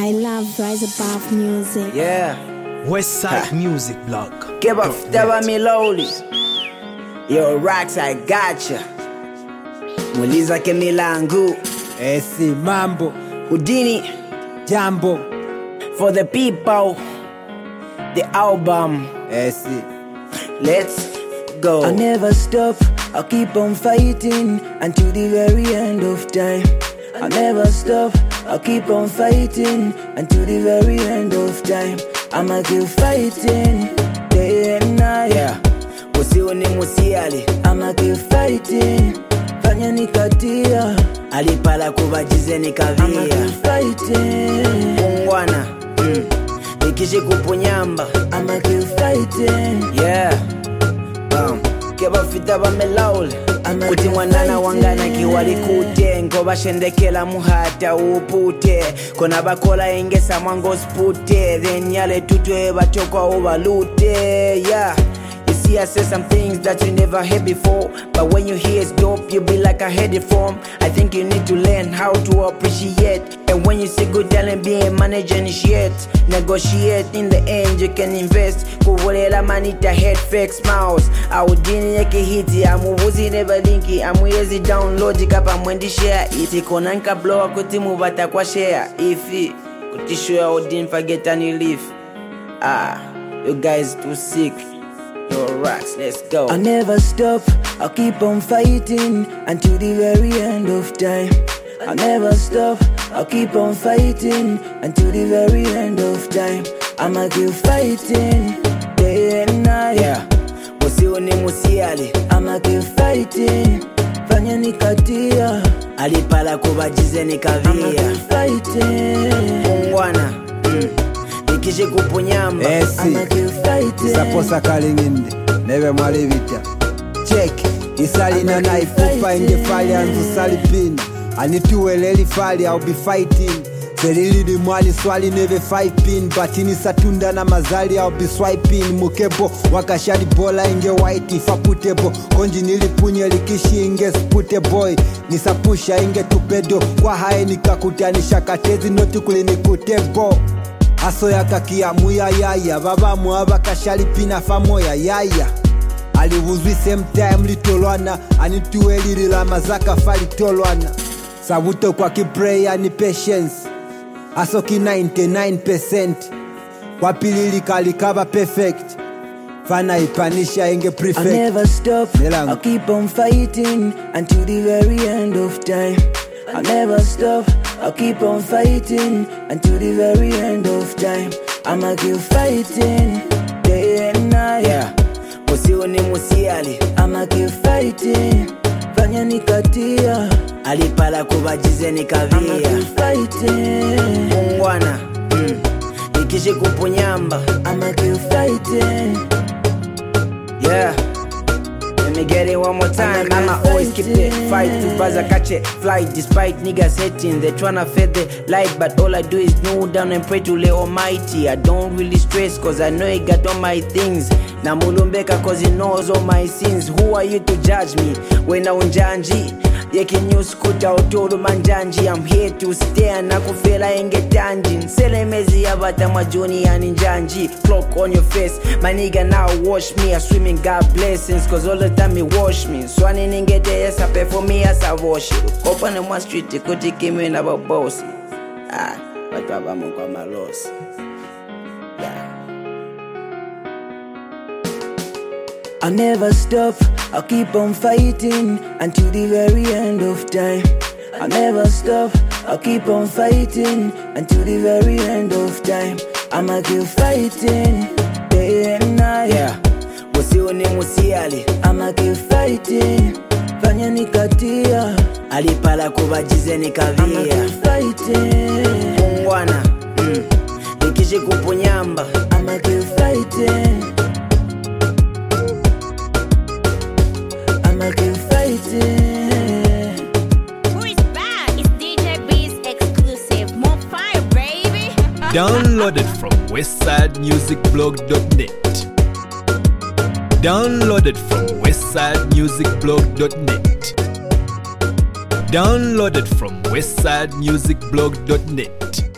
I love Rise Above music. Yeah. Westside Music Blog. Give a f*** me lowly. Yo, Rocks, I gotcha. Muliza ke milangu. Esi mambo Houdini. jambo For the people. The album. esi. Let's go. I'll never stop, I'll keep on fighting until the very end of time. I'll never stop, I'll keep on fighting until the very end of time. I'ma keep fighting day and night. Yeah. Usiwe ni musiali. I'ma keep fighting, fanya nikatia. Alipala kubajize I'ma nikavia. keep fighting, Mungwana. Nikishi kupunyamba. I'ma keep fighting. Yeah. Keba fita bamelawule. Kuti mwanana wangana kiwali kute. Ngoba shendekela muhata upute. Kona bakola ingesa mwango spute. Then yale tutwe bachokwa ubalute. Yeah. You see I say some things that you never heard before. But when you hear it's dope, you be like I heard it from. I think you need to learn how to appreciate. And when you see good talent being managed and initiate, negotiate, in the end you can invest. Kuvolela manita head fake smiles. Audini yake hiti, amuvuzi never linki. Amuyezi download kapa mwendi share. Iti konanka blow kuti mubata kwa share. Ifi, kutishu ya Odin forget any leaf. You guys too sick. Yo, Rocks, let's go. I'll never stop, I'll keep on fighting until the very end of time. I'll never stop, I'll keep on fighting until the very end of time. I'ma keep fighting day and night. Yeah. Usiwe ni musiali. I'ma keep fighting, fanya nikatia. Alipala kubajize I'ma nikavia. keep fighting, Mungwana. Nikishi kupunyamba. I'ma keep fighting. Isaposa kalinginde nebe mwali vita check isalina na ifupa inge fali anzu salipina anituweleli fali I'll be fighting selili mwali swali neve 5 pin batini satunda na mazali I'll be swiping mukebo wakashali bola inge white ifaputebo konji nilipunye likishi inge spute boy nisapusha inge tupedo kwa hae nikakutanisha katezi noti kulinikutebo aso yakakia muya yaya babamu abakashalipina famoya yaya alivuzwi same time litolwana anituelilila mazaka falitolwana sabuto kwa kiprayer ni patience aso ki 99% kwa pilili kalikaba perfect fana ipanisha inge I'll prefect never stop, Melango. I'll keep on fighting until the very end of time. I'll never stop, I'll keep on fighting until the very end of time. I'ma keep fighting day and night. Yeah. Usiwe ni musiali. I'ma keep fighting, fanya nikatia. Alipala kubajize I'ma nikavia. keep fighting, Mungwana. Nikishi kupunyamba. I'ma keep fighting. Yeah. Let me get it one more time. I'ma always keep the fight to buzzer catch it fly. Despite niggas hating, they tryna fade the light. But all I do is kneel down and pray to the Almighty. I don't really stress cause I know He got all my things. Na mulumbeka cause He knows all my sins. Who are you to judge me? When I unjanji yeki new scooter utolu manjanji. I'm here to stay na kufela engetanji. Nselemezi ya bata majuni ya ninjanji. Clock on your face, my nigga now wash me. I swim in God blessings cause all the time He wash me. Swani ningete yes I pay for me as I wash it. Open the one street kuti kimi na babosi. Watu abamu kwa malosi. Yeah. I'll never stop, I'll keep on fighting until the very end of time. I'll never stop, I'll keep on fighting until the very end of time. I'ma keep fighting day and night. Yeah. Usiwe ni musiali. I'ma keep fighting, fanya nikatia. Alipala kubajize I'ma nikavia. keep fighting, Mungwana. Nikishi kupunyamba. I'ma keep fighting. I'ma keep fighting. Who is back? It's DJ B's exclusive. More fire, baby. Downloaded from westsidemusicblog.net. Downloaded from westsidemusicblog.net. Downloaded from westsidemusicblog.net.